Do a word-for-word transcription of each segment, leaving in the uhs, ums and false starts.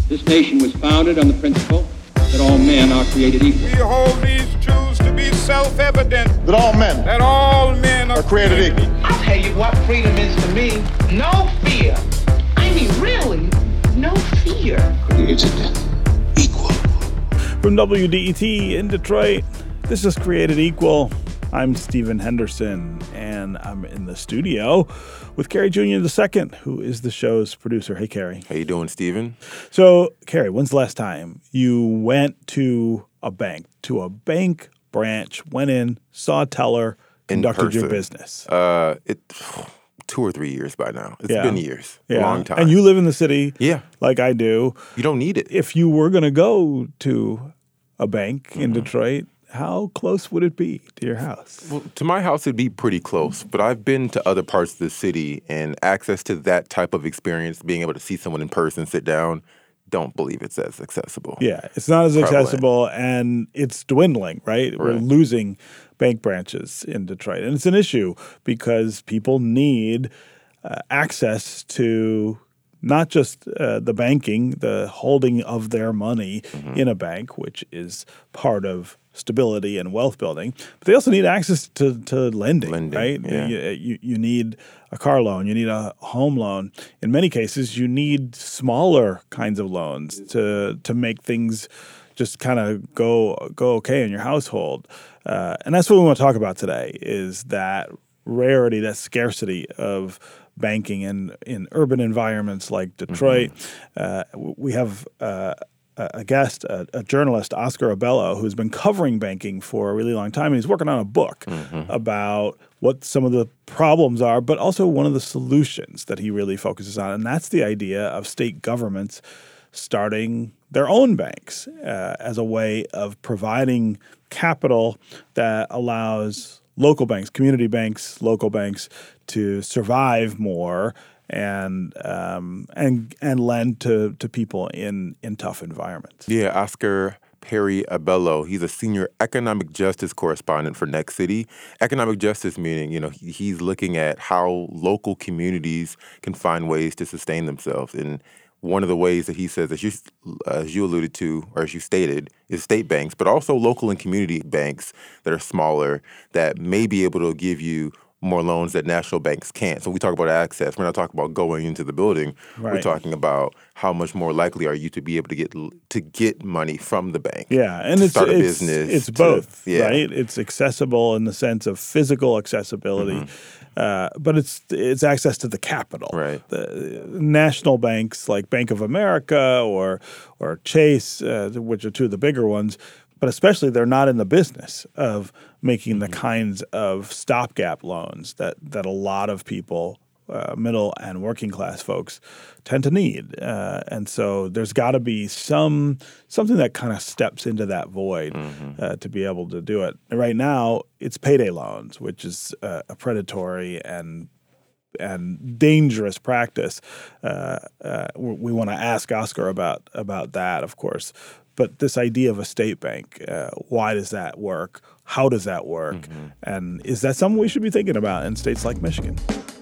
This nation was founded on the principle that all men are created equal. We hold these truths to be self-evident. That all men. That all men are, are created, created equal. I'll tell you what freedom is to me. No fear. I mean, really, no fear. Created equal. From W D E T in Detroit, this is Created Equal. I'm Stephen Henderson, and I'm in the studio with Carrie Junior the second, who is the show's producer. Hey, Carrie. How you doing, Stephen? So, Carrie, when's the last time you went to a bank, to a bank branch, went in, saw a teller, conducted your business? Uh, it two or three years by now. It's yeah. been years. Yeah. A long time. And you live in the city, yeah, like I do. You don't need it. If you were going to go to a bank in mm-hmm. Detroit, how close would it be to your house? Well, to my house, it'd be pretty close. But I've been to other parts of the city, and access to that type of experience, being able to see someone in person, sit down, don't believe it's as accessible. Yeah, it's not as Prevalent. accessible, and it's dwindling, right? right? We're losing bank branches in Detroit. And it's an issue because people need uh, access to not just uh, the banking, the holding of their money mm-hmm. in a bank, which is part of stability and wealth building, but they also need access to, to lending, lending, right? Yeah. You, you, you need a car loan, you need a home loan. In many cases, you need smaller kinds of loans to to make things just kind of go go okay in your household. Uh, and that's what we want to talk about today, is that rarity, that scarcity of banking in, in urban environments like Detroit. Mm-hmm. Uh, we have uh, a guest, a, a journalist, Oscar Abello, who's been covering banking for a really long time, and he's working on a book mm-hmm. about what some of the problems are, but also one of the solutions that he really focuses on, and that's the idea of state governments starting their own banks uh, as a way of providing capital that allows local banks, community banks, local banks to survive more and um, and and lend to to people in, in tough environments. Yeah, Oscar Perry Abello, he's a senior economic justice correspondent for Next City. Economic justice meaning, you know, he, he's looking at how local communities can find ways to sustain themselves. And one of the ways that he says, as you, as you alluded to, or as you stated, is state banks, but also local and community banks that are smaller that may be able to give you more loans that national banks can't. So we talk about access. We're not talking about going into the building. Right. We're talking about how much more likely are you to be able to get to get money from the bank. Yeah, and it's start a it's, business. It's to, both, yeah. right? It's accessible in the sense of physical accessibility, mm-hmm. uh, but it's it's access to the capital. Right. The national banks like Bank of America or or Chase, uh, which are two of the bigger ones, but especially they're not in the business of making the kinds of stopgap loans that, that a lot of people, uh, middle and working class folks, tend to need. Uh, and so there's got to be some something that kind of steps into that void mm-hmm. uh, to be able to do it. And right now, it's payday loans, which is uh, a predatory and and dangerous practice. Uh, uh, we, we want to ask Oscar about about that, of course. But this idea of a state bank, uh, why does that work? How does that work? Mm-hmm. And is that something we should be thinking about in states like Michigan?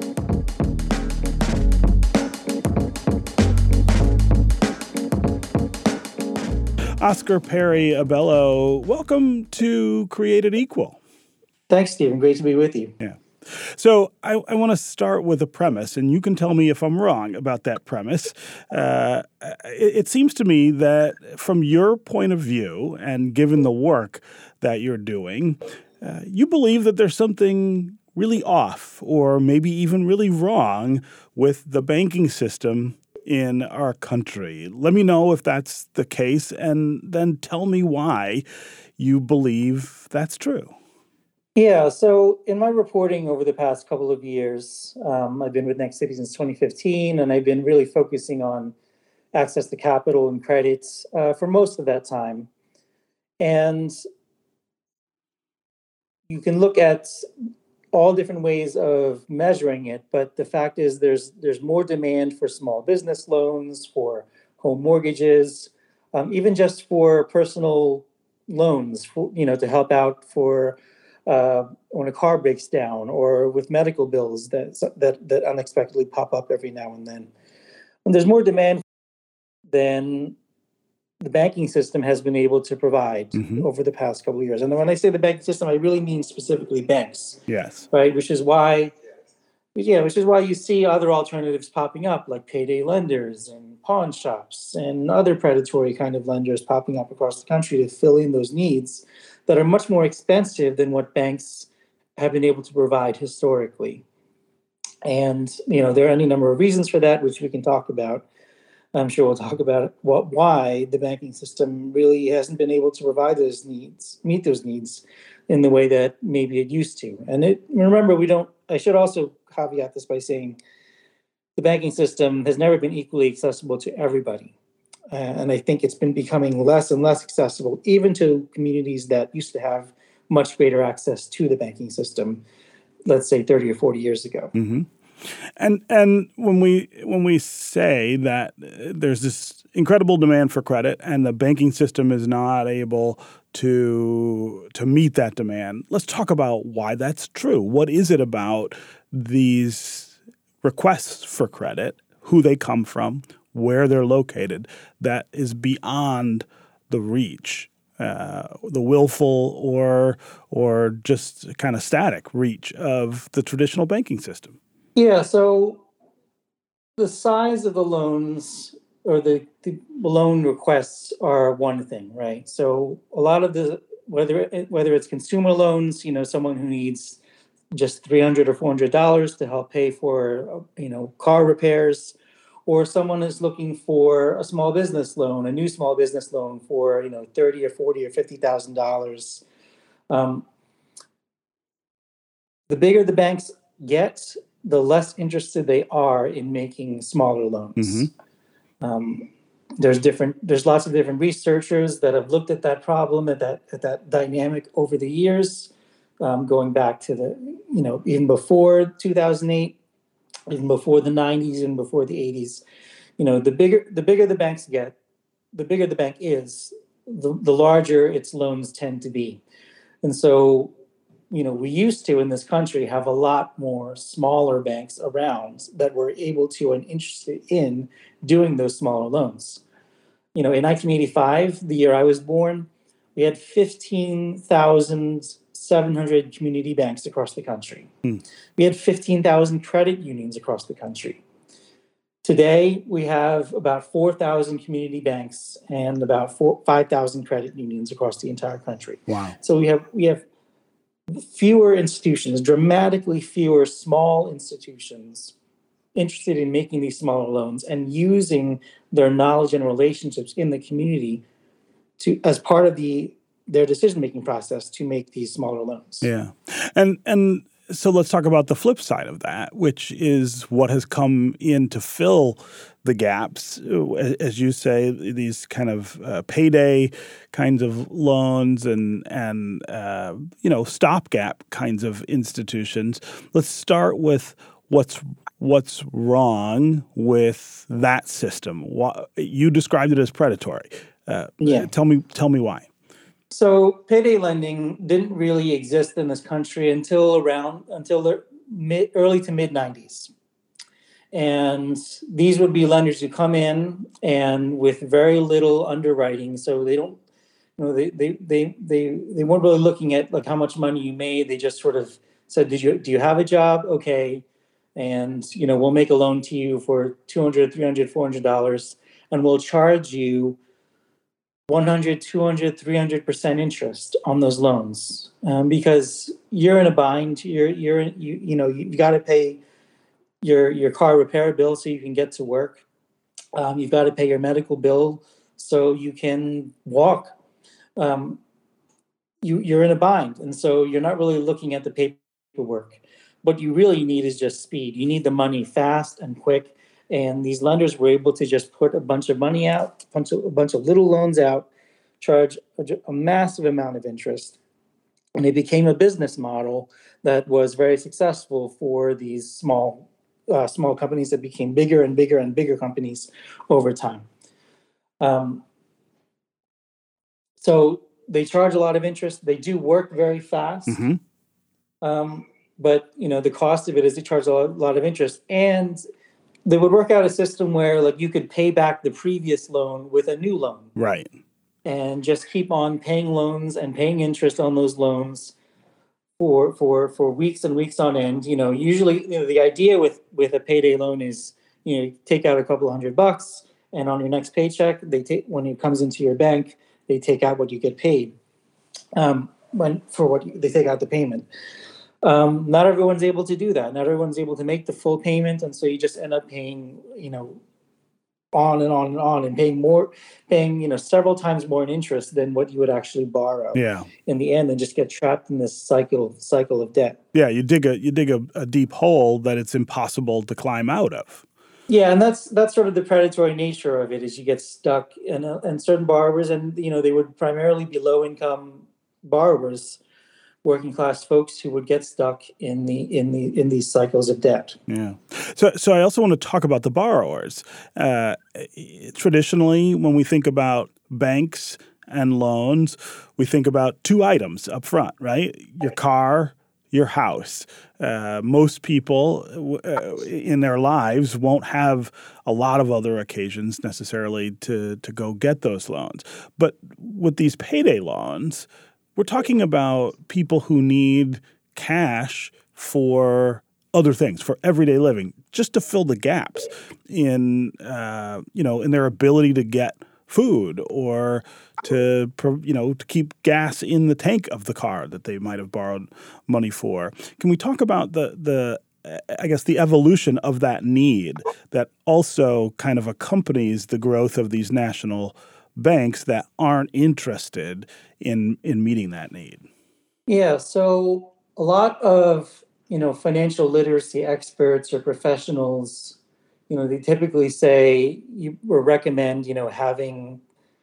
Oscar Perry Abello, welcome to Created Equal. Thanks, Stephen. Great to be with you. Yeah. So I, I want to start with a premise, and you can tell me if I'm wrong about that premise. Uh, it, it seems to me that from your point of view, and given the work that you're doing, uh, you believe that there's something really off or maybe even really wrong with the banking system in our country. Let me know if that's the case, and then tell me why you believe that's true. Yeah, so in my reporting over the past couple of years, um, I've been with Next City since twenty fifteen, and I've been really focusing on access to capital and credits uh, for most of that time. And you can look at all different ways of measuring it, but the fact is there's there's more demand for small business loans, for home mortgages, um, even just for personal loans, for, you know, to help out for Uh, when a car breaks down, or with medical bills that that that unexpectedly pop up every now and then. And there's more demand. than the banking system has been able to provide mm-hmm. over the past couple of years. And when I say the banking system, I really mean specifically banks. Yes. Right, which is why, yeah, which is why you see other alternatives popping up, like payday lenders and pawn shops and other predatory kind of lenders popping up across the country to fill in those needs that are much more expensive than what banks have been able to provide historically. And, you know, there are any number of reasons for that, which we can talk about. I'm sure we'll talk about what, why the banking system really hasn't been able to provide those needs, meet those needs in the way that maybe it used to. And it, remember, we don't, I should also caveat this by saying the banking system has never been equally accessible to everybody. Uh, and I think it's been becoming less and less accessible, even to communities that used to have much greater access to the banking system, let's say thirty or forty years ago. Mm-hmm. And and when we when we say that there's this incredible demand for credit and the banking system is not able to to meet that demand, let's talk about why that's true. What is it about these requests for credit, who they come from, where they're located, that is beyond the reach, uh, the willful or or just kind of static reach of the traditional banking system? Yeah, so the size of the loans or the, the loan requests are one thing, right? So a lot of the, whether it, whether it's consumer loans, you know, someone who needs just three hundred dollars or four hundred dollars to help pay for, you know, car repairs, or someone is looking for a small business loan, a new small business loan for, you know, thirty or forty or fifty thousand dollars. Um, the bigger the banks get, the less interested they are in making smaller loans. Mm-hmm. Um, there's different. There's lots of different researchers that have looked at that problem, at that at that dynamic over the years, um, going back to the, you know, even before two thousand eight, even before the nineties, and before the eighties. You know, the bigger the bigger the banks get, the bigger the bank is, the, the larger its loans tend to be, and so, you know, we used to in this country have a lot more smaller banks around that were able to and interested in doing those smaller loans. You know, in nineteen eighty-five, the year I was born, we had fifteen thousand seven hundred community banks across the country. Hmm. We had fifteen thousand credit unions across the country. Today, we have about four thousand community banks and about five thousand credit unions across the entire country. Wow. So we have we have fewer institutions, dramatically fewer small institutions interested in making these smaller loans and using their knowledge and relationships in the community to as part of the their decision-making process to make these smaller loans. Yeah. And and so let's talk about the flip side of that, which is what has come in to fill the gaps, as you say, these kind of uh, payday kinds of loans and and uh, you know, stopgap kinds of institutions. Let's start with what's what's wrong with that system. What, you described it as predatory. Uh, yeah. Tell me tell me why. So payday lending didn't really exist in this country until around until the mid, early to mid nineties. And these would be lenders who come in and with very little underwriting. So they don't, you know, they they they they, they weren't really looking at like how much money you made. They just sort of said, Did you do you have a job? Okay. And, you know, we'll make a loan to you for two hundred, three hundred, four hundred dollars, and we'll charge you one hundred, two hundred, three hundred percent interest on those loans, um, because you're in a bind. You're, you're, you, you know, you got to pay your, your car repair bill so you can get to work. Um, you've got to pay your medical bill so you can walk. Um, you, you're in a bind. And so you're not really looking at the paperwork. What you really need is just speed. You need the money fast and quick. And these lenders were able to just put a bunch of money out, a bunch of, a bunch of little loans out, charge a, a massive amount of interest. And it became a business model that was very successful for these small uh, small companies that became bigger and bigger and bigger companies over time. Um, so they charge a lot of interest. They do work very fast. Mm-hmm. Um, but, you know, the cost of it is they charge a lot, a lot of interest. And they would work out a system where like you could pay back the previous loan with a new loan. Right. And just keep on paying loans and paying interest on those loans for for for weeks and weeks on end. You know, usually, you know, the idea with with a payday loan is, you know, you take out a couple of hundred bucks, and on your next paycheck, they take when it comes into your bank, they take out what you get paid. Um, when for what you, they take out the payment. Um, not everyone's able to do that. Not everyone's able to make the full payment, and so you just end up paying, you know, on and on and on, and paying more, paying, you know, several times more in interest than what you would actually borrow. Yeah. In the end, and just get trapped in this cycle cycle of debt. Yeah, you dig a you dig a, a deep hole that it's impossible to climb out of. Yeah, and that's that's sort of the predatory nature of it, is you get stuck in a, and certain borrowers, and you know, they would primarily be low income borrowers, working class folks who would get stuck in the in the in these cycles of debt. Yeah. So so I also want to talk about the borrowers. Uh, traditionally, when we think about banks and loans, we think about two items up front, right? Your car, your house. Uh, most people uh, in their lives won't have a lot of other occasions necessarily to to go get those loans. But with these payday loans, we're talking about people who need cash for other things, for everyday living, just to fill the gaps in, uh, you know, in their ability to get food or to, you know, to keep gas in the tank of the car that they might have borrowed money for. Can we talk about the the I guess the evolution of that need that also kind of accompanies the growth of these national banks that aren't interested in in meeting that need? Yeah, so a lot of, you know, financial literacy experts or professionals, you know, they typically say you or recommend, you know, having,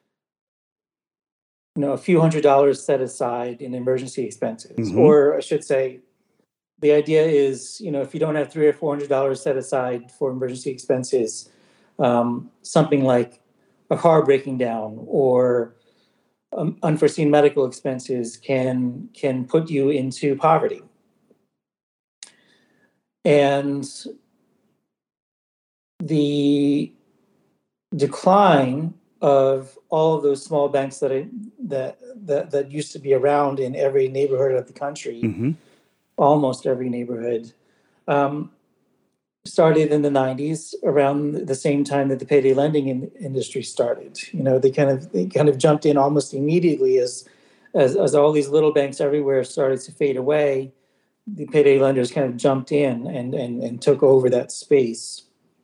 you know, a few hundred dollars set aside in emergency expenses. Mm-hmm. Or I should say, the idea is, you know, if you don't have three or four hundred dollars set aside for emergency expenses, um, something like a car breaking down or um, unforeseen medical expenses can can put you into poverty. And the decline of all of those small banks that I, that that that used to be around in every neighborhood of the country, mm-hmm. almost every neighborhood, um, started in the nineties, around the same time that the payday lending in, industry started. You know, they kind of they kind of jumped in almost immediately as, as as all these little banks everywhere started to fade away. The payday lenders kind of jumped in and and and took over that space.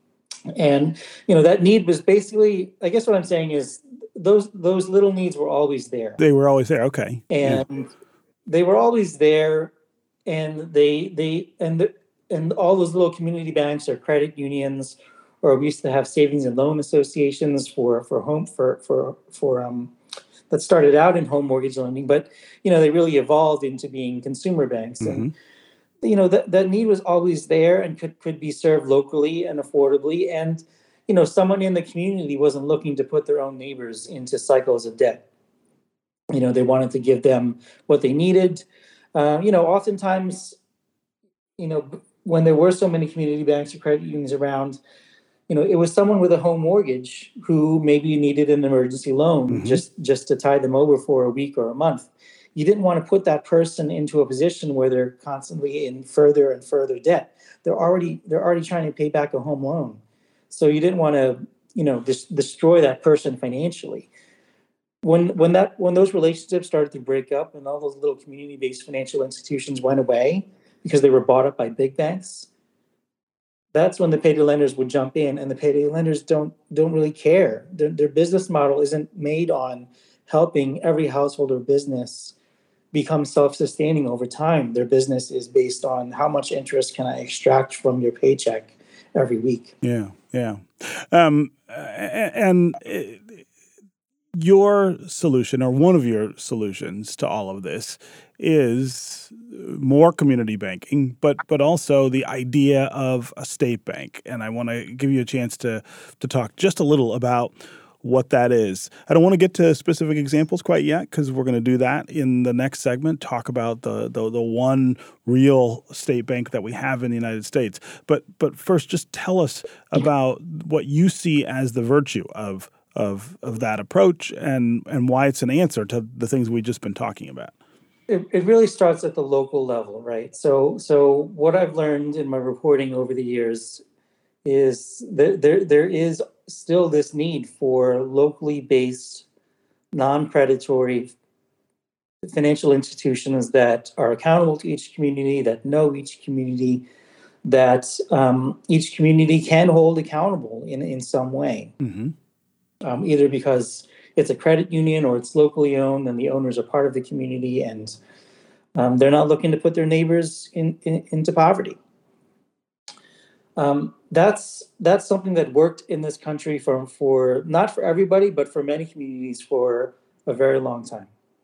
And you know, that need was basically, I guess what I'm saying is those those little needs were always there. They were always there. Okay. And yeah. they were always there, and they they and the, and all those little community banks or credit unions, or we used to have savings and loan associations for for home for for for um that started out in home mortgage lending, but you know, they really evolved into being consumer banks. Mm-hmm. And you know, that that need was always there and could could be served locally and affordably. And you know, someone in the community wasn't looking to put their own neighbors into cycles of debt. You know, they wanted to give them what they needed. Uh, you know, oftentimes, you know, when there were so many community banks or credit unions around, you know, it was someone with a home mortgage who maybe needed an emergency loan, mm-hmm. just just to tide them over for a week or a month. You didn't want to put that person into a position where they're constantly in further and further debt. They're already they're already trying to pay back a home loan, so you didn't want to, you know, dis- destroy that person financially. When when that when those relationships started to break up and all those little community-based financial institutions went away because they were bought up by big banks, that's when the payday lenders would jump in, and the payday lenders don't don't really care. Their, their business model isn't made on helping every household or business become self-sustaining over time. Their business is based on how much interest can I extract from your paycheck every week. Yeah, yeah. Um, and your solution, or one of your solutions to all of this, is more community banking, but but also the idea of a state bank. And I want to give you a chance to to talk just a little about what that is. I don't want to get to specific examples quite yet because we're going to do that in the next segment, talk about the, the the one real state bank that we have in the United States. But but first, just tell us about what you see as the virtue of of of that approach and, and why it's an answer to the things we've just been talking about. It, it really starts at the local level, right? So so what I've learned in my reporting over the years is that there there is still this need for locally based, non-predatory financial institutions that are accountable to each community, that know each community, that um, each community can hold accountable in, in some way, mm-hmm. um, either because it's a credit union or it's locally owned and the owners are part of the community and um, they're not looking to put their neighbors in, in, into poverty. Um, that's that's something that worked in this country for, for not for everybody, but for many communities for a very long time.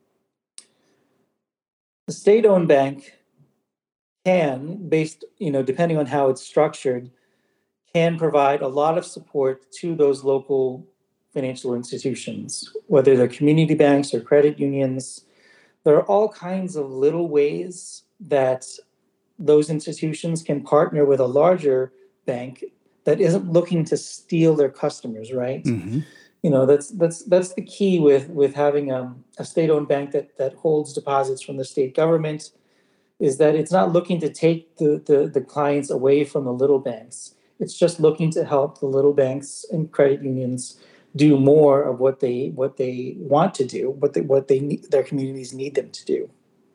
The state-owned bank can, based, you know, depending on how it's structured, can provide a lot of support to those local financial institutions, whether they're community banks or credit unions. There are all kinds of little ways that those institutions can partner with a larger bank that isn't looking to steal their customers, right? Mm-hmm. You know, that's that's that's the key with with having a, a state-owned bank that that holds deposits from the state government, is that it's not looking to take the, the, the clients away from the little banks. It's just looking to help the little banks and credit unions do more of what they what they want to do, what they, what they need, their communities need them to do.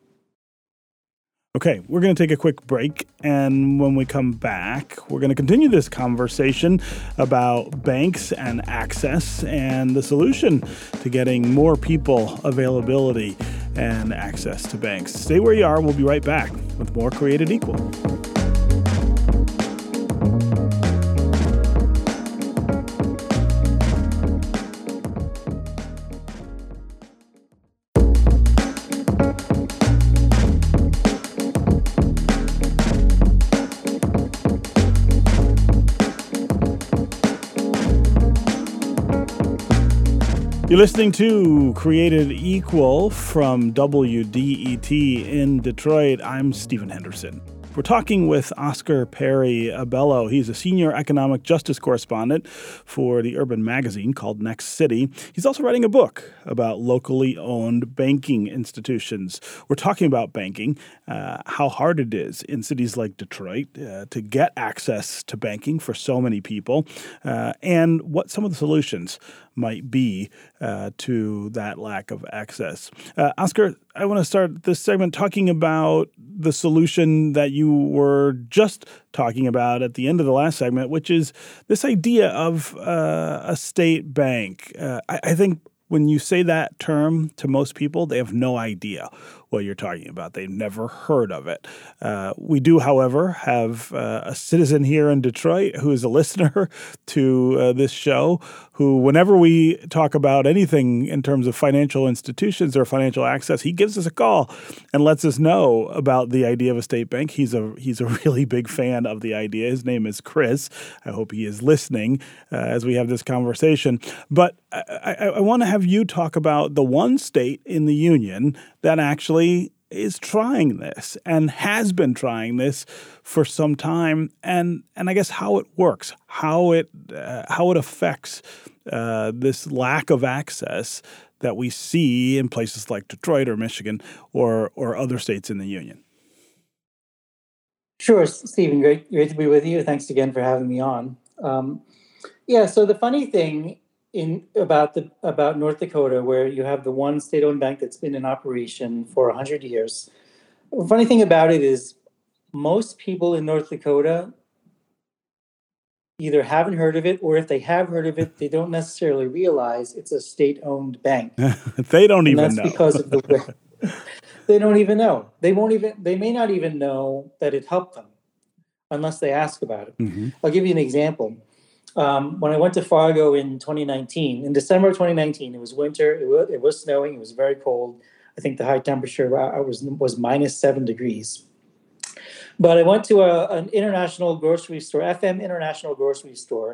Okay, we're going to take a quick break, and when we come back, we're going to continue this conversation about banks and access and the solution to getting more people availability and access to banks. Stay where you are. We'll be right back with more Created Equal. You're listening to Created Equal from W D E T in Detroit. I'm Stephen Henderson. We're talking with Oscar Perry Abello. He's a senior economic justice correspondent for the urban magazine called Next City. He's also writing a book about locally owned banking institutions. We're talking about banking, uh, how hard it is in cities like Detroit uh, to get access to banking for so many people, uh, and what some of the solutions might be uh, to that lack of access. Uh, Oscar, I want to start this segment talking about the solution that you were just talking about at the end of the last segment, which is this idea of uh, a state bank. Uh, I, I think when you say that term to most people, they have no idea what you're talking about. They've never heard of it. Uh, we do, however, have uh, a citizen here in Detroit who is a listener to uh, this show, who whenever we talk about anything in terms of financial institutions or financial access, he gives us a call and lets us know about the idea of a state bank. He's a he's a really big fan of the idea. His name is Chris. I hope he is listening uh, as we have this conversation. But I, I, I want to have you talk about the one state in the union that actually is trying this and has been trying this for some time, and and I guess how it works, how it uh, how it affects uh, this lack of access that we see in places like Detroit or Michigan or or other states in the union. Sure, Stephen, great, great to be with you. Thanks again for having me on. Um, yeah, so the funny thing in about the about North Dakota, where you have the one state-owned bank that's been in operation for one hundred years. The funny thing about it is most people in North Dakota either haven't heard of it, or if they have heard of it, they don't necessarily realize it's a state-owned bank. They don't even and that's know. Because of the way they don't even know. They won't even. They may not even know that it helped them unless they ask about it. Mm-hmm. I'll give you an example. Um, when I went to Fargo in twenty nineteen, in December of twenty nineteen, it was winter, it was, it was snowing, it was very cold. I think the high temperature was, was minus seven degrees. But I went to a, an international grocery store, F M International Grocery Store,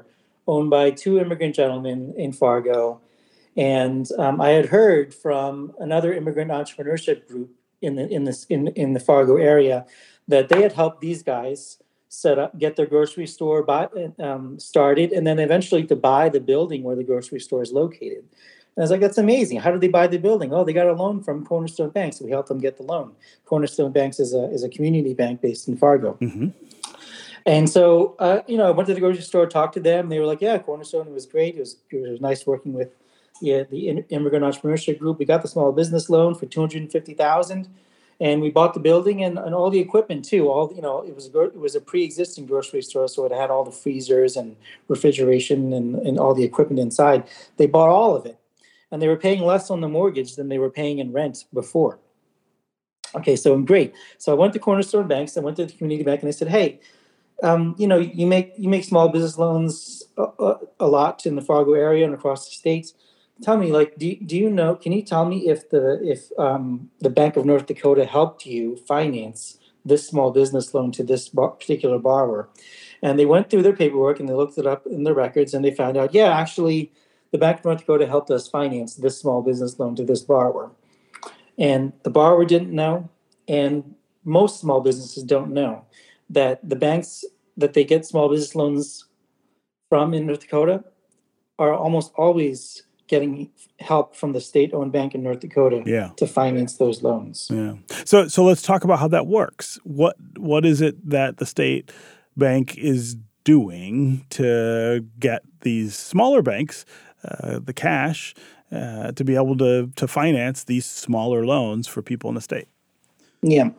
owned by two immigrant gentlemen in Fargo. And um, I had heard from another immigrant entrepreneurship group in the in this in, in the Fargo area that they had helped these guys set up, get their grocery store buy, um, started, and then eventually to buy the building where the grocery store is located. And I was like, that's amazing. How did they buy the building? Oh, they got a loan from Cornerstone Bank, so we helped them get the loan. Cornerstone Banks is a is a community bank based in Fargo. Mm-hmm. And so, uh, you know, I went to the grocery store, talked to them. They were like, yeah, Cornerstone, it was great. It was, it was nice working with yeah, the immigrant entrepreneurship group. We got the small business loan for two hundred fifty thousand dollars. And we bought the building and, and all the equipment too. All you know, it was a, it was a pre-existing grocery store, so it had all the freezers and refrigeration and, and all the equipment inside. They bought all of it, and they were paying less on the mortgage than they were paying in rent before. Okay, so great. So I went to Cornerstone Banks. I went to the community bank, and I said, "Hey, um, you know, you make you make small business loans a, a, a lot in the Fargo area and across the states. Tell me, like, do, do you know, can you tell me if the if um, the Bank of North Dakota helped you finance this small business loan to this bar- particular borrower?" And they went through their paperwork and they looked it up in the records and they found out, yeah, actually, the Bank of North Dakota helped us finance this small business loan to this borrower. And the borrower didn't know, and most small businesses don't know that the banks that they get small business loans from in North Dakota are almost always getting help from the state-owned bank in North Dakota yeah. to finance those loans. Yeah. So so let's talk about how that works. What what is it that the state bank is doing to get these smaller banks, uh, the cash, uh, to be able to to finance these smaller loans for people in the state? Yeah.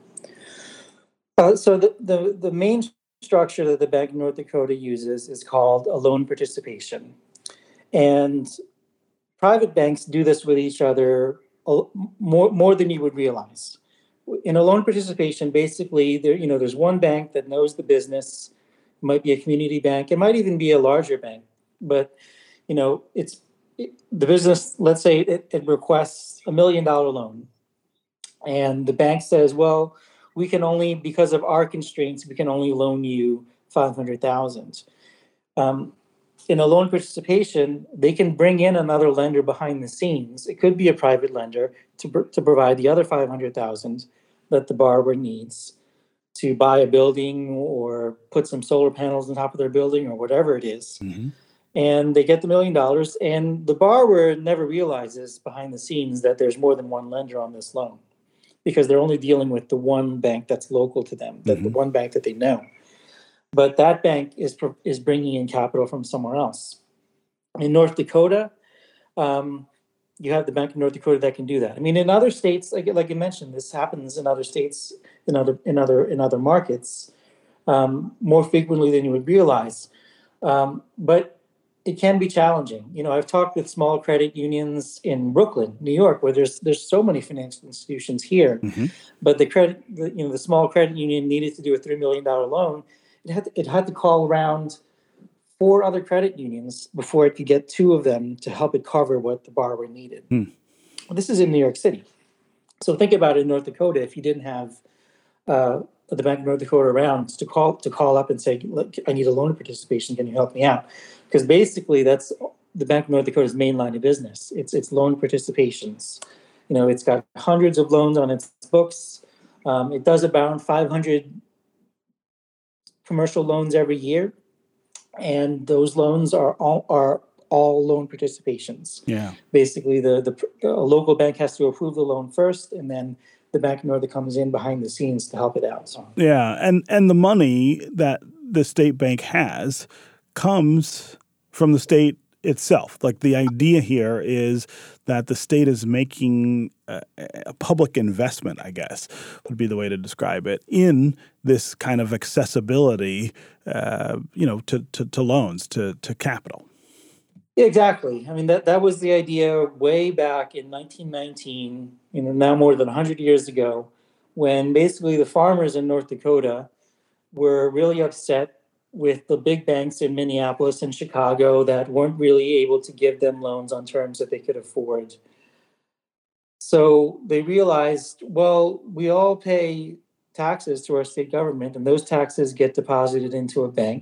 Uh, so the, the, the main structure that the Bank of North Dakota uses is called a loan participation. And private banks do this with each other more more than you would realize. In a loan participation, basically, there you know there's one bank that knows the business. It might be a community bank. It might even be a larger bank. But you know, it's it, the business. Let's say it, it requests a million dollar loan, and the bank says, "Well, we can only because of our constraints, we can only loan you five hundred thousand." Um, In a loan participation, they can bring in another lender behind the scenes. It could be a private lender to, to provide the other five hundred thousand dollars that the borrower needs to buy a building or put some solar panels on top of their building or whatever it is. Mm-hmm. And they get the million dollars, and the borrower never realizes behind the scenes that there's more than one lender on this loan because they're only dealing with the one bank that's local to them, that mm-hmm. the one bank that they know. But that bank is is bringing in capital from somewhere else. In North Dakota, um, you have the Bank of North Dakota that can do that. I mean, in other states, like like you mentioned, this happens in other states, in other in other in other markets, um, more frequently than you would realize. Um, but it can be challenging. You know, I've talked with small credit unions in Brooklyn, New York, where there's there's so many financial institutions here, mm-hmm. but the credit, the, you know, the small credit union needed to do a three million dollar loan. It had, to, it had to call around four other credit unions before it could get two of them to help it cover what the borrower needed. Hmm. Well, this is in New York City. So think about it in North Dakota. If you didn't have uh, the Bank of North Dakota around to call to call up and say, look, I need a loan participation. Can you help me out? Because basically that's the Bank of North Dakota's main line of business. It's it's loan participations. You know, it's got hundreds of loans on its books. Um, it does about five hundred commercial loans every year, and those loans are all are all loan participations. Yeah. Basically, the, the the local bank has to approve the loan first, and then the Bank of North comes in behind the scenes to help it out. So. Yeah, and and the money that the state bank has comes from the state itself. Like the idea here is that the state is making a, a public investment, I guess, would be the way to describe it, in this kind of accessibility, uh, you know, to, to, to loans, to, to capital. Yeah, exactly. I mean, that, that was the idea way back in nineteen nineteen, you know, now more than one hundred years ago, when basically the farmers in North Dakota were really upset with the big banks in Minneapolis and Chicago that weren't really able to give them loans on terms that they could afford. So they realized, well, we all pay taxes to our state government, and those taxes get deposited into a bank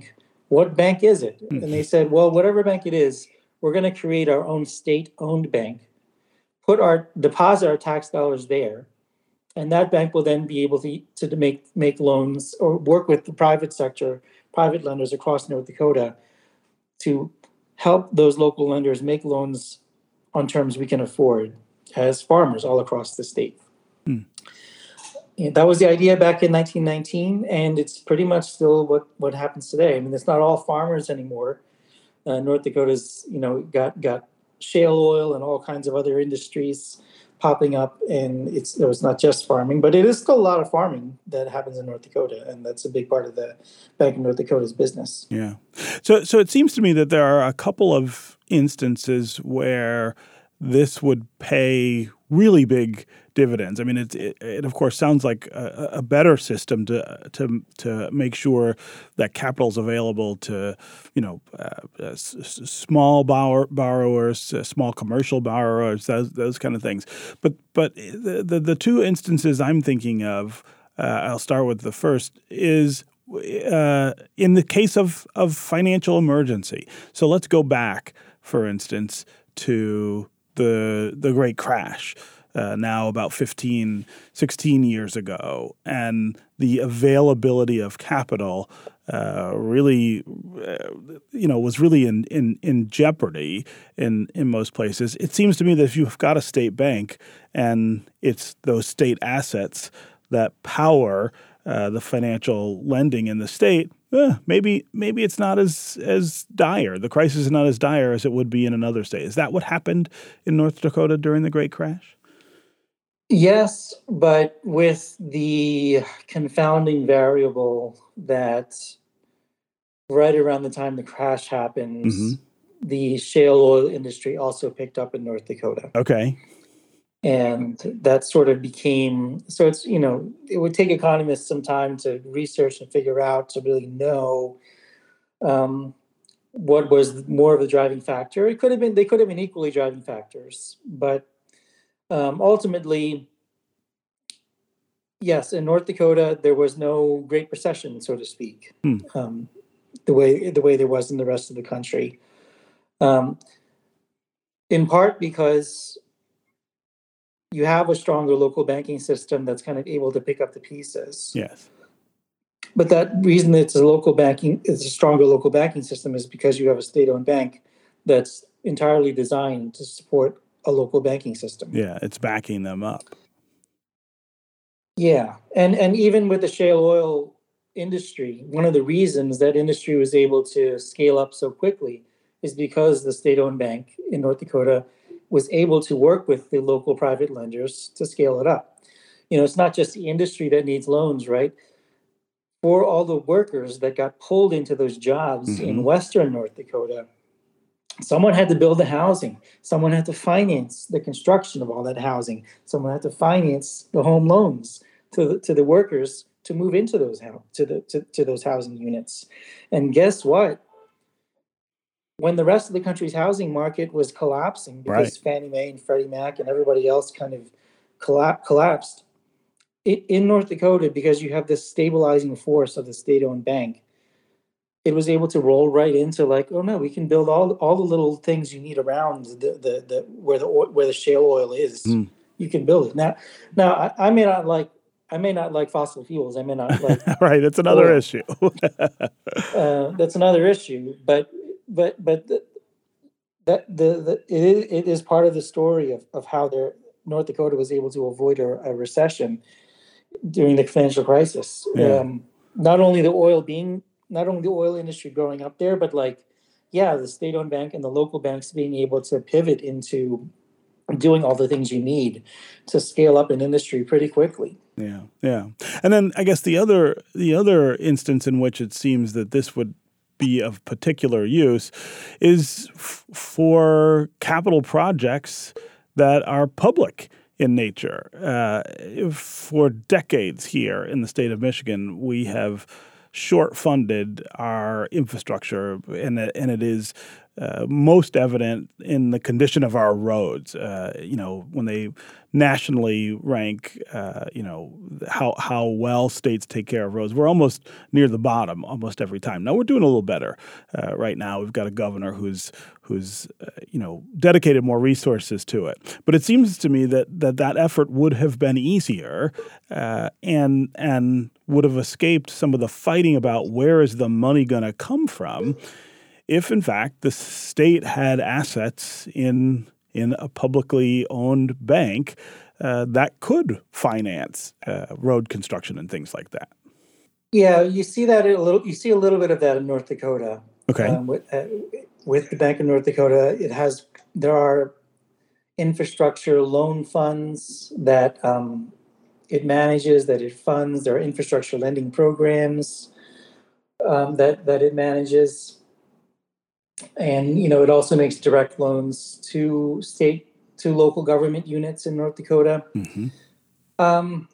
what bank is it? And they said, well, whatever bank it is, we're going to create our own state-owned bank, put our deposit our tax dollars there, and that bank will then be able to to make make loans or work with the private sector, private lenders across North Dakota to help those local lenders make loans on terms we can afford as farmers all across the state. Hmm. And that was the idea back in nineteen nineteen, and it's pretty much still what, what happens today. I mean, it's not all farmers anymore. Uh, North Dakota's, you know, got got shale oil and all kinds of other industries popping up, and it's it's not just farming, but it is still a lot of farming that happens in North Dakota, and that's a big part of the Bank of North Dakota's business. Yeah. So so it seems to me that there are a couple of instances where this would pay really big dividends. I mean, it, it, it of course sounds like a, a better system to to to make sure that capital is available to, you know, uh, s- s- small borrow- borrowers, uh, small commercial borrowers, those those kind of things. But but the the, the two instances I'm thinking of, uh, I'll start with the first, is uh, in the case of of financial emergency. So let's go back, for instance, to the the Great Crash, uh, now about fifteen, sixteen years ago, and the availability of capital uh, really, uh, you know, was really in, in, in jeopardy in, in most places. It seems to me that if you've got a state bank and it's those state assets that power uh, the financial lending in the state, Eh, maybe maybe it's not as as dire. The crisis is not as dire as it would be in another state. Is that what happened in North Dakota during the Great Crash? Yes, but with the confounding variable that right around the time the crash happens, mm-hmm. the shale oil industry also picked up in North Dakota. Okay. And that sort of became, so it's, you know, it would take economists some time to research and figure out to really know um, what was more of the driving factor. It could have been, they could have been equally driving factors, but um, ultimately, yes, in North Dakota, there was no Great Recession, so to speak, hmm. um, the way the way there was in the rest of the country. Um, in part because you have a stronger local banking system that's kind of able to pick up the pieces. Yes. But that reason it's a local banking, it's a stronger local banking system is because you have a state-owned bank that's entirely designed to support a local banking system. Yeah, it's backing them up. Yeah, and and even with the shale oil industry, one of the reasons that industry was able to scale up so quickly is because the state-owned bank in North Dakota was able to work with the local private lenders to scale it up. You know, it's not just the industry that needs loans, right? For all the workers that got pulled into those jobs mm-hmm. in Western North Dakota, someone had to build the housing. Someone had to finance the construction of all that housing. Someone had to finance the home loans to the, to the workers to move into those to the to, to those housing units. And guess what? When the rest of the country's housing market was collapsing because right. Fannie Mae and Freddie Mac and everybody else kind of colla- collapsed, it, in North Dakota, because you have this stabilizing force of the state-owned bank, it was able to roll right into like, oh no, we can build all all the little things you need around the the, the where the where the shale oil is. Mm. You can build it now. Now I, I may not like I may not like fossil fuels. I may not like right. That's another oil. issue. uh, that's another issue, but. But but the, that the, the it is it is part of the story of, of how their North Dakota was able to avoid a, a recession during the financial crisis. Yeah. Um, not only the oil being not only the oil industry growing up there, but like yeah, the state-owned bank and the local banks being able to pivot into doing all the things you need to scale up an industry pretty quickly. Yeah, yeah, and then I guess the other the other instance in which it seems that this would be of particular use is f- for capital projects that are public in nature. Uh, for decades here in the state of Michigan, we have short funded our infrastructure, and it, and it is uh, most evident in the condition of our roads. Uh, you know, when they nationally rank, uh, you know, how how well states take care of roads, we're almost near the bottom almost every time. Now we're doing a little better uh, right now. We've got a governor who's who's uh, you know dedicated more resources to it. But it seems to me that that, that effort would have been easier uh, and and would have escaped some of the fighting about where is the money going to come from if, in fact, the state had assets in in a publicly owned bank uh, that could finance uh, road construction and things like that. Yeah, you see that a little. You see a little bit of that in North Dakota. Okay. Um, with, uh, with the Bank of North Dakota, it has there are infrastructure loan funds that um, it manages, that it funds. There are infrastructure lending programs um, that that it manages. And, you know, it also makes direct loans to state, to local government units in North Dakota. Mm-hmm. Um,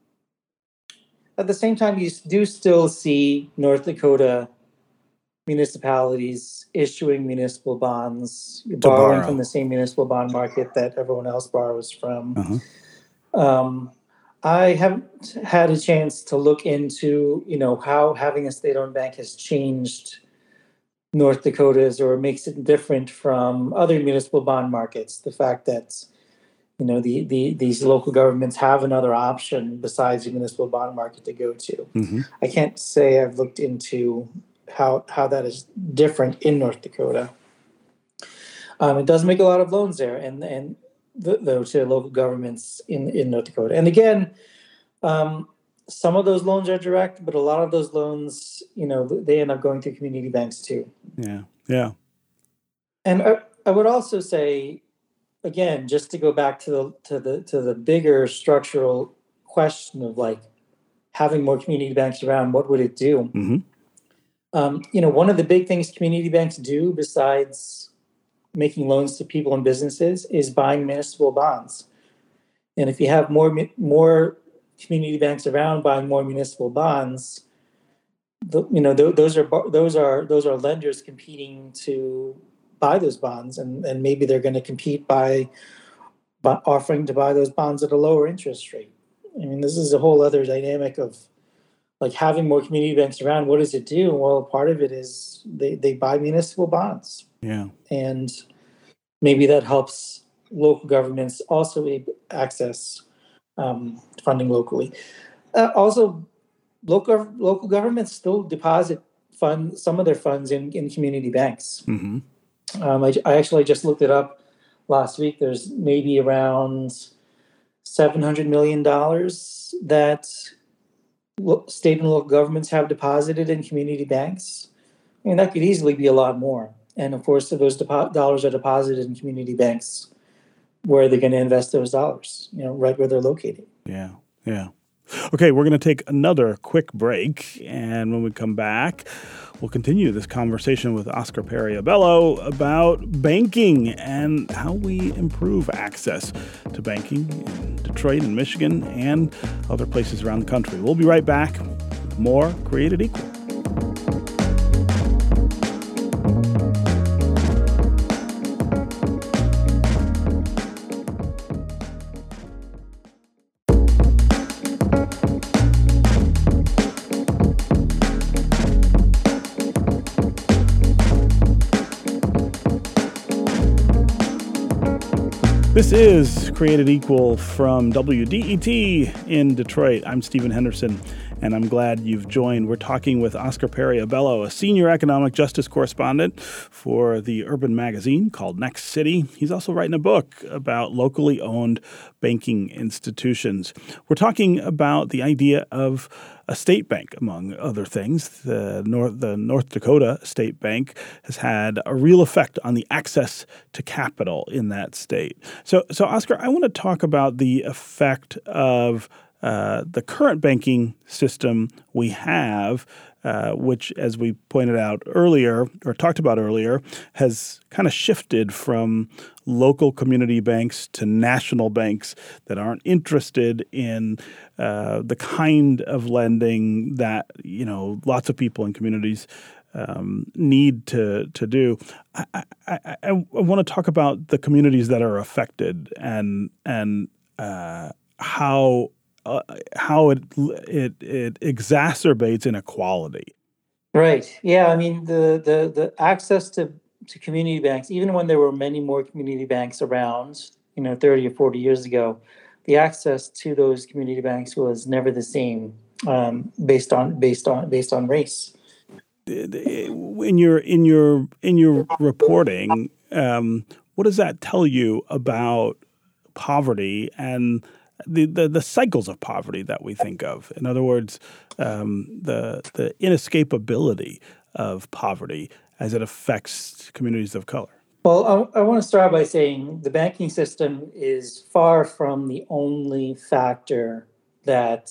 at the same time, you do still see North Dakota municipalities issuing municipal bonds, borrowing borrow. from the same municipal bond market that everyone else borrows from. Uh-huh. Um, I haven't had a chance to look into, you know, how having a state-owned bank has changed North Dakota's or makes it different from other municipal bond markets. The fact that, you know, the, the these local governments have another option besides the municipal bond market to go to. Mm-hmm. I can't say I've looked into how how that is different in North Dakota. Um, it does make a lot of loans there, and and though to local governments in, in North Dakota. And again, um, some of those loans are direct, but a lot of those loans, you know, they end up going through community banks too. Yeah, yeah. And I, I would also say, again, just to go back to the to the to the bigger structural question of like having more community banks around, what would it do? Mm-hmm. Um, you know, one of the big things community banks do besides making loans to people and businesses is buying municipal bonds. And if you have more more community banks around buying more municipal bonds, the, you know, th- those are those are those are lenders competing to buy those bonds, and, and maybe they're going to compete by, by offering to buy those bonds at a lower interest rate. I mean, this is a whole other dynamic of like having more community banks around. What does it do? Well, part of it is they, they buy municipal bonds. Yeah. And maybe that helps local governments also access um, funding locally. Uh, also, local local governments still deposit fund some of their funds in, in community banks. Mm-hmm. Um, I, I actually just looked it up last week. There's maybe around seven hundred million dollars that state and local governments have deposited in community banks. I mean, that could easily be a lot more. And of course, if those depo- dollars are deposited in community banks, where are they going to invest those dollars? You know, right where they're located. Yeah, yeah. Okay, we're going to take another quick break, and when we come back, we'll continue this conversation with Oscar Perry-Abello about banking and how we improve access to banking in Detroit and Michigan and other places around the country. We'll be right back with more Created Equal. This is Created Equal from W D E T in Detroit. I'm Stephen Henderson, and I'm glad you've joined. We're talking with Oscar Perry-Abello, a senior economic justice correspondent for the urban magazine called Next City. He's also writing a book about locally owned banking institutions. We're talking about the idea of a state bank, among other things. The North, the North Dakota State Bank has had a real effect on the access to capital in that state. So, so Oscar, I want to talk about the effect of uh, the current banking system we have, uh, which, as we pointed out earlier, or talked about earlier, has kind of shifted from local community banks to national banks that aren't interested in uh, the kind of lending that, you know, lots of people in communities um, need to to do. I, I, I, I want to talk about the communities that are affected and and uh, how uh, how it it it exacerbates inequality. Right. Yeah. I mean, the the the access to to community banks, even when there were many more community banks around, you know, thirty or forty years ago, the access to those community banks was never the same, um, based on based on based on race. In your in your in your reporting, um, what does that tell you about poverty and the, the, the cycles of poverty that we think of? In other words, um, the the inescapability of poverty as it affects communities of color. Well, I, I want to start by saying the banking system is far from the only factor that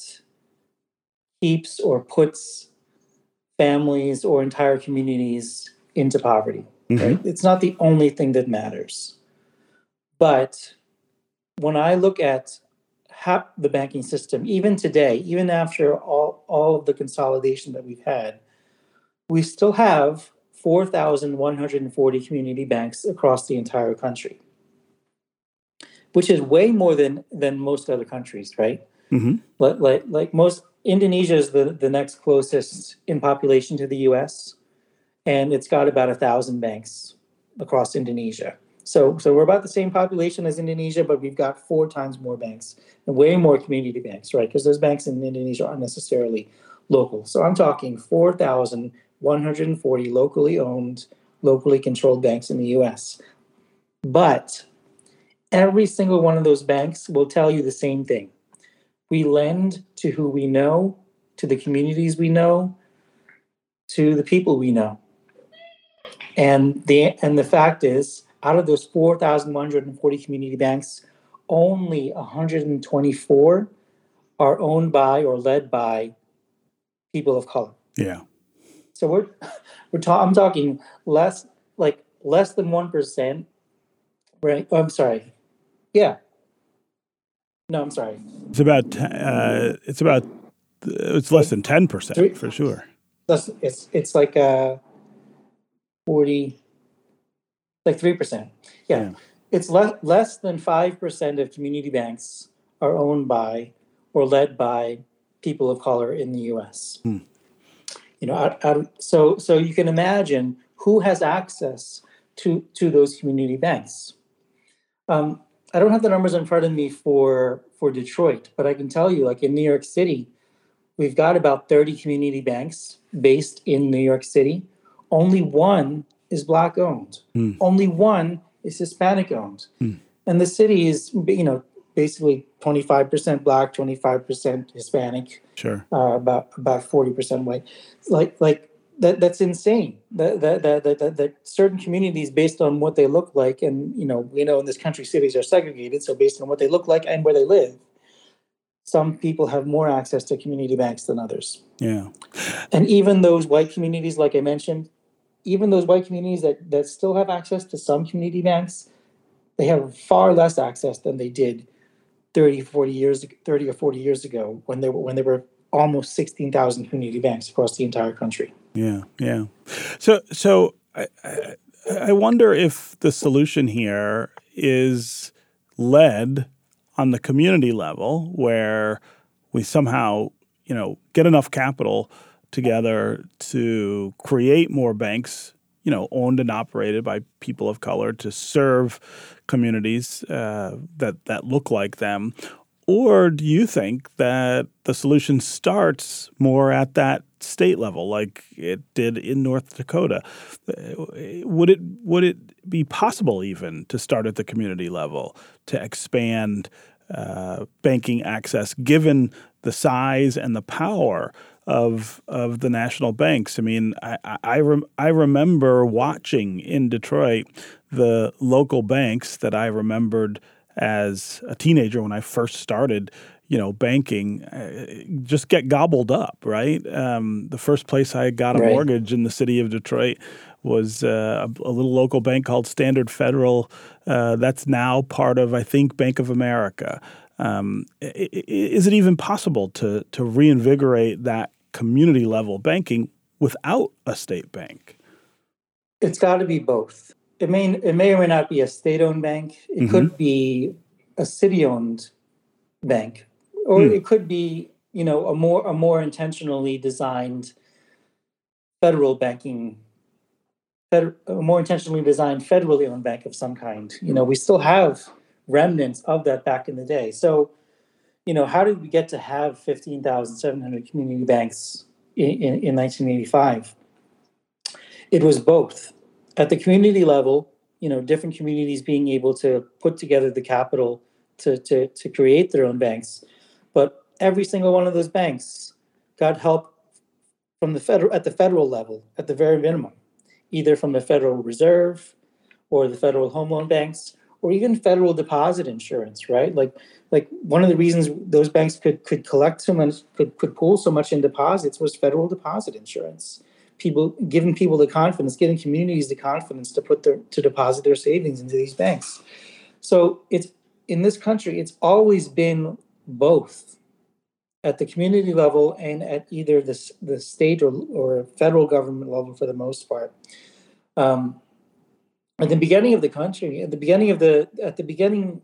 keeps or puts families or entire communities into poverty. Mm-hmm. Right? It's not the only thing that matters. But when I look at how the banking system, even today, even after all, all of the consolidation that we've had, we still have four thousand one hundred forty community banks across the entire country, which is way more than, than most other countries, right? Mm-hmm. Like, like, like most, Indonesia is the, the next closest in population to the U S, and it's got about a thousand banks across Indonesia. So, so we're about the same population as Indonesia, but we've got four times more banks and way more community banks, right? Because those banks in Indonesia aren't necessarily local. So I'm talking four thousand one hundred forty locally owned, locally controlled banks in the U S. But every single one of those banks will tell you the same thing. We lend to who we know, to the communities we know, to the people we know. And the and the fact is, out of those four thousand one hundred forty community banks, only one hundred twenty-four are owned by or led by people of color. Yeah. So we're we're ta- I'm talking less like less than one percent, right? Oh, I'm sorry. Yeah. No, I'm sorry. It's about uh, it's about it's less than ten percent for sure. That's it's it's like uh forty, like three percent. Yeah. yeah, it's less less than five percent of community banks are owned by or led by people of color in the U S. Hmm. You know, out, out, so so you can imagine who has access to to those community banks. Um, I don't have the numbers in front of me for for Detroit, but I can tell you, like in New York City, we've got about thirty community banks based in New York City. Only one is Black owned. Mm. Only one is Hispanic owned. Mm. And the city is, you know, basically twenty-five percent Black, twenty-five percent Hispanic. Sure. Uh, about about forty percent white. Like like that that's insane. That that, that that that that certain communities, based on what they look like, and you know, we know in this country cities are segregated, so based on what they look like and where they live, some people have more access to community banks than others. Yeah. And even those white communities, like I mentioned, even those white communities that, that still have access to some community banks, they have far less access than they did thirty, forty years, thirty or forty years ago when they were when there were almost sixteen thousand community banks across the entire country. Yeah, yeah. So, so I, I, I wonder if the solution here is led on the community level, where we somehow, you know, get enough capital together to create more banks, you know, owned and operated by people of color to serve communities uh, that that look like them. Or do you think that the solution starts more at that state level, like it did in North Dakota? Would it would it be possible even to start at the community level to expand uh, banking access, given the size and the power of of the national banks? I mean, I I, rem- I remember watching in Detroit the local banks that I remembered as a teenager when I first started, you know, banking, uh, just get gobbled up, right? Um, the first place I got a right. mortgage in the city of Detroit was uh, a, a little local bank called Standard Federal. Uh, that's now part of, I think, Bank of America. Um, is it even possible to to reinvigorate that community level banking without a state bank? It's got to be both. It may it may or may not be a state-owned bank. It mm-hmm. could be a city-owned bank, or mm. it could be, you know, a more a more intentionally designed federal banking, fed, a more intentionally designed federally owned bank of some kind. You know, we still have remnants of that back in the day. So, you know, how did we get to have fifteen thousand seven hundred community banks in, in, in nineteen eighty-five? It was both. At the community level, you know, different communities being able to put together the capital to, to, to create their own banks. But every single one of those banks got help from the federal at the federal level, at the very minimum, either from the Federal Reserve or the federal home loan banks, or even federal deposit insurance, right? Like, like one of the reasons those banks could could collect so much, could could pool so much in deposits was federal deposit insurance. People giving people the confidence, giving communities the confidence to put their to deposit their savings into these banks. So it's in this country, it's always been both at the community level and at either the the state or or federal government level for the most part. Um, at the beginning of the country, at the beginning of the at the beginning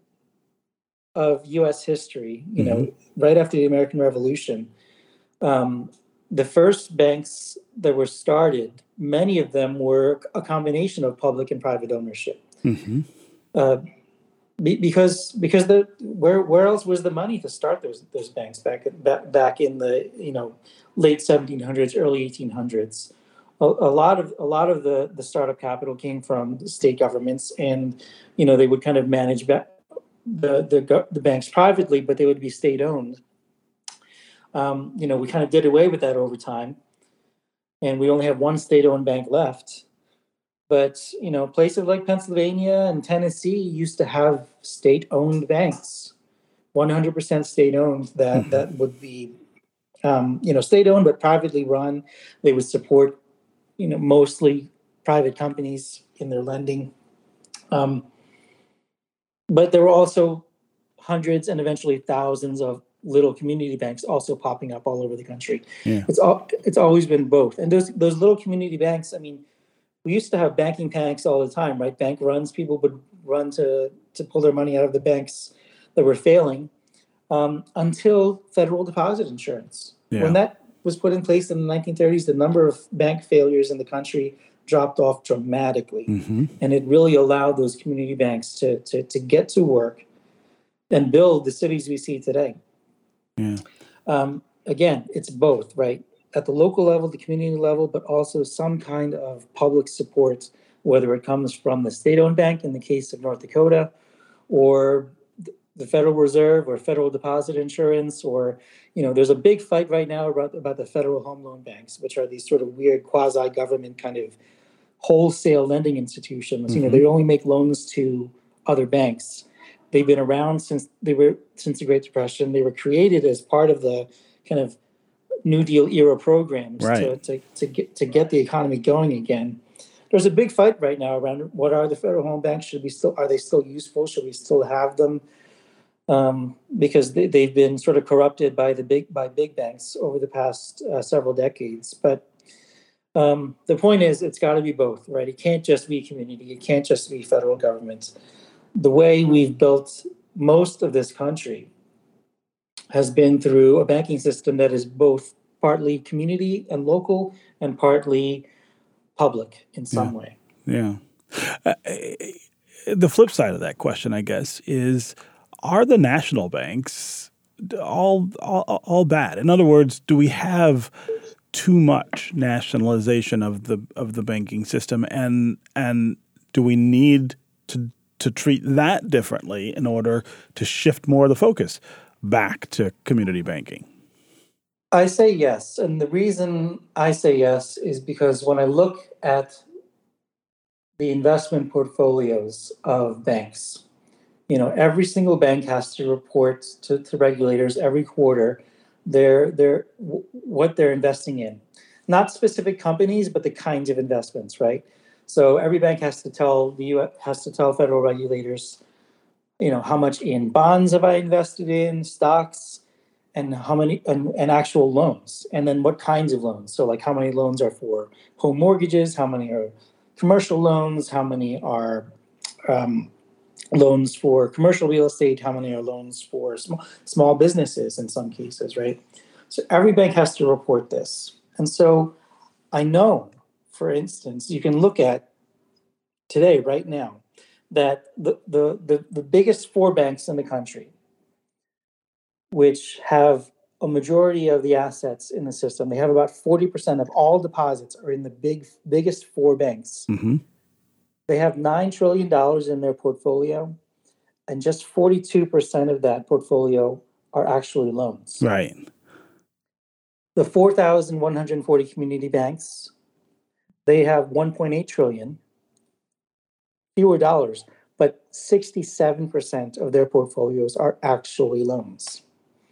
of U S history, you mm-hmm. know, right after the American Revolution. Um, The first banks that were started, many of them were a combination of public and private ownership. Mm-hmm. Uh, be, because because the where where else was the money to start those those banks back back, back in the you know late seventeen hundreds, early eighteen hundreds? A, a lot of a lot of the, the startup capital came from state governments, and you know they would kind of manage ba- the the the banks privately, but they would be state owned. Um, you know, we kind of did away with that over time, and we only have one state-owned bank left. But, you know, places like Pennsylvania and Tennessee used to have state-owned banks, one hundred percent state-owned, that, mm-hmm. that would be, um, you know, state-owned but privately run. They would support, you know, mostly private companies in their lending. Um, but there were also hundreds and eventually thousands of little community banks also popping up all over the country. Yeah. It's all, it's always been both. And those those little community banks, I mean, we used to have banking panics all the time, right? Bank runs, people would run to, to pull their money out of the banks that were failing um, until federal deposit insurance. Yeah. When that was put in place in the nineteen thirties, the number of bank failures in the country dropped off dramatically. Mm-hmm. And it really allowed those community banks to, to, to get to work and build the cities we see today. Yeah. Um, again, it's both, right? At the local level, the community level, but also some kind of public support, whether it comes from the state-owned bank in the case of North Dakota, or the Federal Reserve, or federal deposit insurance, or, you know, there's a big fight right now about, about the federal home loan banks, which are these sort of weird quasi-government kind of wholesale lending institutions. Mm-hmm. You know, they only make loans to other banks. They've been around since they were since the Great Depression. They were created as part of the kind of New Deal era programs right. to, to to get to get the economy going again. There's a big fight right now around what are the federal home banks? Should we still are they still useful? Should we still have them? Um, because they, they've been sort of corrupted by the big by big banks over the past uh, several decades. But um, the point is, it's got to be both, right? It can't just be community. It can't just be federal government. The way we've built most of this country has been through a banking system that is both partly community and local and partly public in some yeah. way. Yeah. Uh, the flip side of that question, I guess, is are the national banks all, all all bad? In other words, do we have too much nationalization of the of the banking system, and and do we need to to treat that differently in order to shift more of the focus back to community banking? I say yes. And the reason I say yes is because when I look at the investment portfolios of banks, you know, every single bank has to report to, to regulators every quarter their, their, what they're investing in. Not specific companies, but the kinds of investments, right? So every bank has to tell the U S has to tell federal regulators, you know, how much in bonds have I invested in, stocks, and how many and, and actual loans, and then what kinds of loans. So like how many loans are for home mortgages, how many are commercial loans, how many are um, loans for commercial real estate, how many are loans for small small businesses in some cases, right? So every bank has to report this. And so I know, for instance, you can look at today, right now, that the the the, the biggest four banks in the country, which have a majority of the assets in the system, they have about forty percent of all deposits are in the big biggest four banks. Mm-hmm. They have nine trillion dollars in their portfolio, and just forty-two percent of that portfolio are actually loans. Right. The four thousand one hundred forty community banks, they have one point eight trillion, fewer dollars, but sixty-seven percent of their portfolios are actually loans.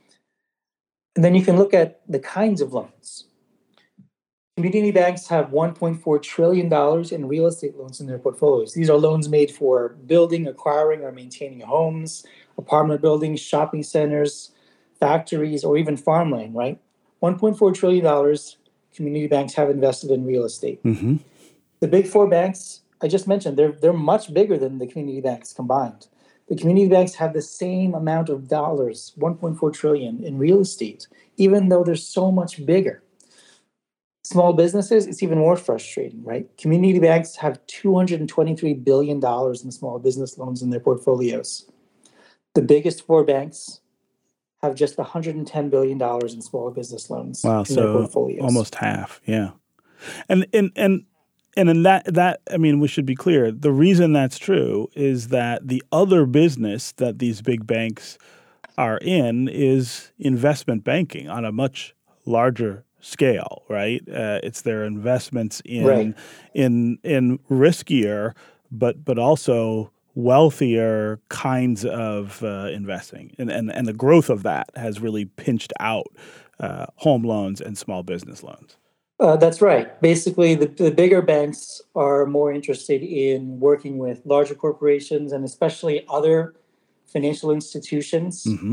And then you can look at the kinds of loans. Community banks have one point four trillion dollars in real estate loans in their portfolios. These are loans made for building, acquiring, or maintaining homes, apartment buildings, shopping centers, factories, or even farmland, right? one point four trillion dollars community banks have invested in real estate. Mm-hmm. The big four banks, I just mentioned, they're, they're much bigger than the community banks combined. The community banks have the same amount of dollars, one point four trillion dollars in real estate, even though they're so much bigger. Small businesses, it's even more frustrating, right? Community banks have two hundred twenty-three billion dollars in small business loans in their portfolios. The biggest four banks have just one hundred ten billion dollars in small business loans Wow, in so their portfolios. Almost half, yeah. And and and and in that that I mean, we should be clear. The reason that's true is that the other business that these big banks are in is investment banking on a much larger scale, right? Uh, it's their investments in Right. in in riskier, but but also wealthier kinds of uh, investing, and, and and the growth of that has really pinched out uh, home loans and small business loans. Uh, that's right. Basically, the, the bigger banks are more interested in working with larger corporations and especially other financial institutions. Mm-hmm.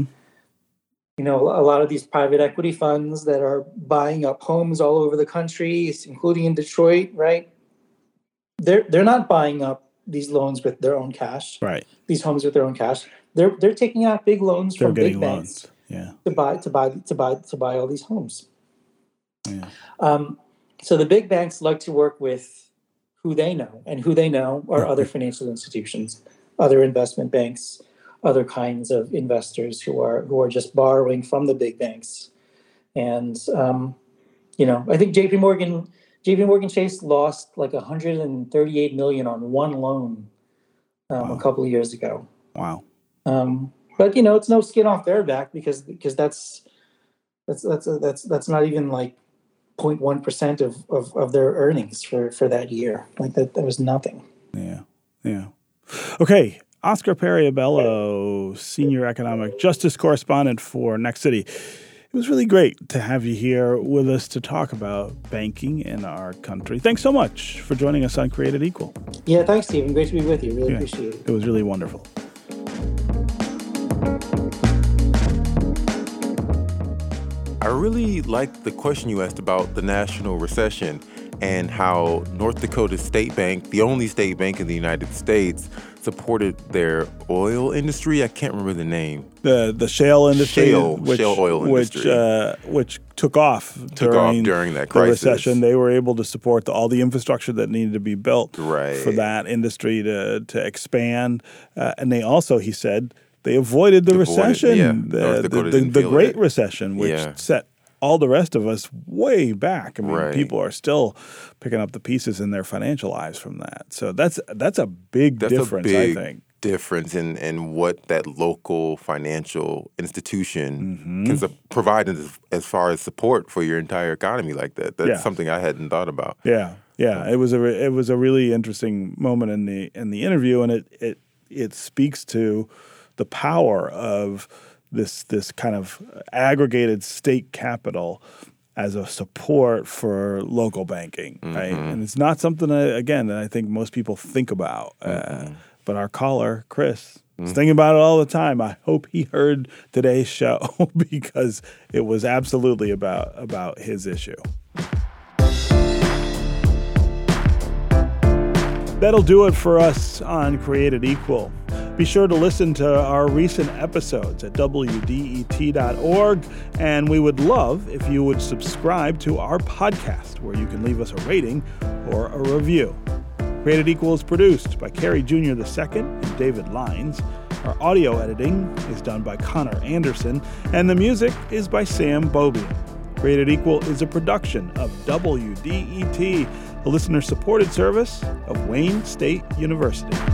You know, a lot of these private equity funds that are buying up homes all over the country, including in Detroit, right? They're they're not buying up these loans with their own cash. Right. These homes with their own cash. They're they're taking out big loans They're from getting big banks loans. Yeah. to buy to buy to buy to buy all these homes. Yeah. Um, so the big banks like to work with who they know, and who they know are other financial institutions, other investment banks, other kinds of investors who are who are just borrowing from the big banks. And um, you know, I think J P Morgan, J P Morgan Chase lost like one hundred thirty-eight million dollars on one loan um, Wow. a couple of years ago. Wow. Um, but you know, it's no skin off their back because because that's that's that's that's that's not even like zero point one percent of, of, of their earnings for, for that year. Like that, that was nothing. Yeah. Yeah. Okay. Oscar Perry-Abello, Senior Economic Justice Correspondent for Next City. It was really great to have you here with us to talk about banking in our country. Thanks so much for joining us on Created Equal. Yeah, thanks, Stephen. Great to be with you. Really Yeah. appreciate it. It was really wonderful. I really liked the question you asked about the national recession and how North Dakota State Bank, the only state bank in the United States, supported their oil industry. I can't remember the name. The the shale industry, Shale- which, shale oil which, industry. uh, which took off Took during, off during that the crisis. recession. They were able to support the, all the infrastructure that needed to be built Right. for that industry to to expand. Uh, and they also, he said, they avoided the Avoided- recession, yeah. the, North the, Dakota the, didn't the feel Great it. Recession, which Yeah. set all the rest of us way back. I mean, Right. people are still picking up the pieces in their financial lives from that. So that's that's a big That's difference, a big I think. difference in, in what that local financial institution Mm-hmm. can su- provide as, as far as support for your entire economy like that. That's Yeah. something I hadn't thought about. Yeah, yeah. It was a re- it was a really interesting moment in the in the interview, and it it it speaks to the power of this this kind of aggregated state capital as a support for local banking, right? And it's not something that, again, that I think most people think about. Uh, but our caller, Chris, I was thinking about it all the time. I hope he heard today's show because it was absolutely about, about his issue. That'll do it for us on Created Equal. Be sure to listen to our recent episodes at W D E T dot org, and we would love if you would subscribe to our podcast, where you can leave us a rating or a review. Created Equal is produced by Carrie Junior the Second and David Lines. Our audio editing is done by Connor Anderson, and the music is by Sam Bobian. Created Equal is a production of W D E T, a listener-supported service of Wayne State University.